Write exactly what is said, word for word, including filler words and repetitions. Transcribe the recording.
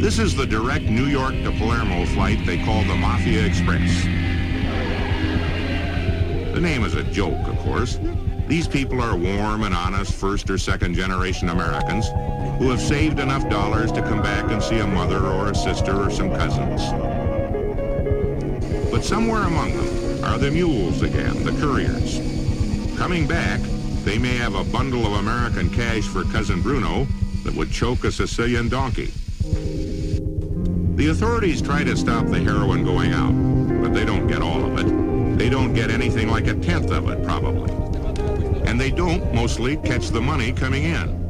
This is the direct New York to Palermo flight they call the Mafia Express. The name is a joke, of course. These people are warm and honest first or second generation Americans who have saved enough dollars to come back and see a mother or a sister or some cousins. But somewhere among them are the mules again, the couriers. Coming back, they may have a bundle of American cash for Cousin Bruno that would choke a Sicilian donkey. The authorities try to stop the heroin going out, but they don't get all of it. They don't get anything like a tenth of it, probably. And they don't mostly catch the money coming in.